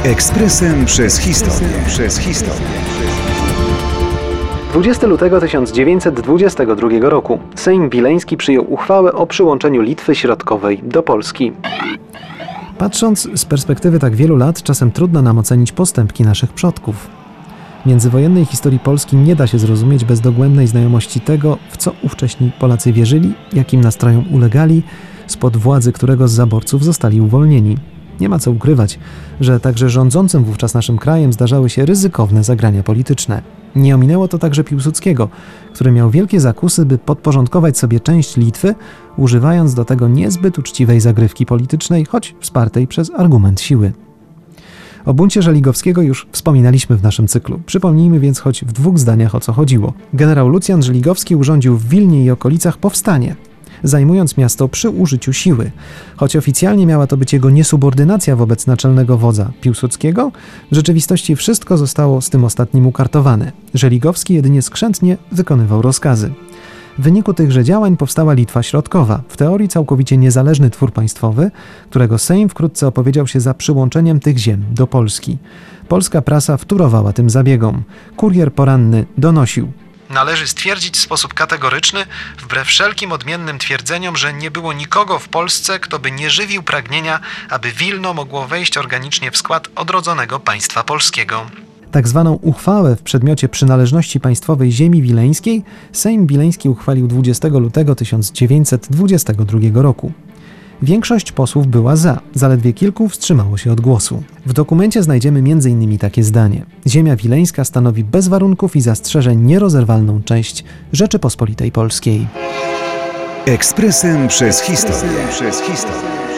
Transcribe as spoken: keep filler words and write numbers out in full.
Ekspresem przez historię. Przez historię. dwudziestego lutego tysiąc dziewięćset dwudziestego drugiego roku Sejm Wileński przyjął uchwałę o przyłączeniu Litwy Środkowej do Polski. Patrząc z perspektywy tak wielu lat, czasem trudno nam ocenić postępki naszych przodków. Międzywojennej historii Polski nie da się zrozumieć bez dogłębnej znajomości tego, w co ówcześni Polacy wierzyli, jakim nastrojom ulegali, spod władzy którego z zaborców zostali uwolnieni. Nie ma co ukrywać, że także rządzącym wówczas naszym krajem zdarzały się ryzykowne zagrania polityczne. Nie ominęło to także Piłsudskiego, który miał wielkie zakusy, by podporządkować sobie część Litwy, używając do tego niezbyt uczciwej zagrywki politycznej, choć wspartej przez argument siły. O buncie Żeligowskiego już wspominaliśmy w naszym cyklu. Przypomnijmy więc choć w dwóch zdaniach, o co chodziło. Generał Lucjan Żeligowski urządził w Wilnie i okolicach powstanie, zajmując miasto przy użyciu siły. Choć oficjalnie miała to być jego niesubordynacja wobec naczelnego wodza Piłsudskiego, w rzeczywistości wszystko zostało z tym ostatnim ukartowane. Żeligowski jedynie skrzętnie wykonywał rozkazy. W wyniku tychże działań powstała Litwa Środkowa, w teorii całkowicie niezależny twór państwowy, którego Sejm wkrótce opowiedział się za przyłączeniem tych ziem do Polski. Polska prasa wtórowała tym zabiegom. Kurier poranny donosił: Należy stwierdzić w sposób kategoryczny, wbrew wszelkim odmiennym twierdzeniom, że nie było nikogo w Polsce, kto by nie żywił pragnienia, aby Wilno mogło wejść organicznie w skład odrodzonego państwa polskiego. Tak zwaną uchwałę w przedmiocie przynależności państwowej ziemi wileńskiej Sejm Wileński uchwalił dwudziestego lutego tysiąc dziewięćset dwudziestego drugiego roku. Większość posłów była za, zaledwie kilku wstrzymało się od głosu. W dokumencie znajdziemy między innymi takie zdanie: ziemia wileńska stanowi bez warunków i zastrzeżeń nierozerwalną część Rzeczypospolitej Polskiej. Ekspresem przez historię. Przez historię.